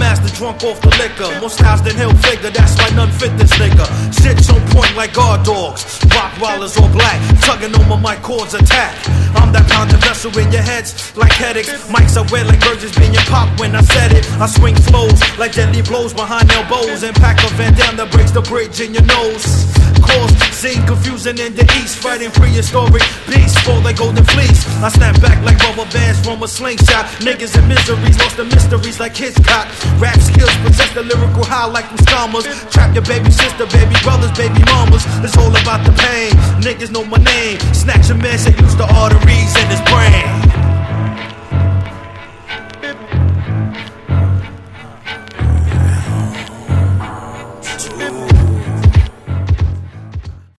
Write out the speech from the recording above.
master drunk off the liquor. More styles than Hill figure, that's why none fit this nigga. Shit's on point like guard dogs. Rottweilers all black, tugging on my mic cords attack. I'm that pounding vessel in your heads like headaches. Mics I wear like Burgess being pop when I said it. I swing flows like deadly blows behind elbows. And pack a Van Damme that breaks the bridge in your nose. Cause scene confusing in the east, fighting prehistoric beasts fall like golden fleece. I snap back like rubber bands from a slingshot. Niggas in miseries lost the mysteries like Hitchcock. Rap skills possess the lyrical high like them scammers. Trap your baby sister, baby brothers, baby mamas. It's all about the pain. Niggas know my name. Snatch a man, say use the arteries in his brain.